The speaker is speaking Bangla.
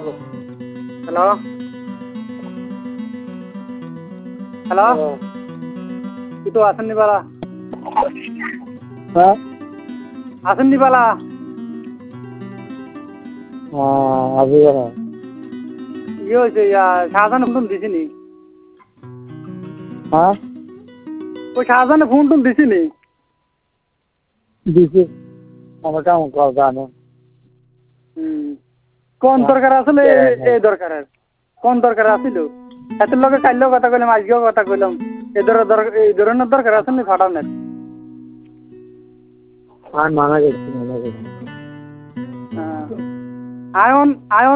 হ্যালো হ্যালো তুই তো আসেননি বালা হ্যাঁ আসেননি বালা আজি ইয়ে হয়েছে শাহজাহান ফোন দিছিনি হ্যাঁ ওই শাহজাহানে ফোন টোন দিছিনি দিছি আমার কেমন কল জানো কোন দরকার আসলে এই দরকার কোন দরকার আসিল এত লোকে কাইলেও কথা কইলাম আজকেও কথা কইলাম এই ধরনের দরকার আছে নি ফাটানের আর মানা গেছি আয়ন আয়ন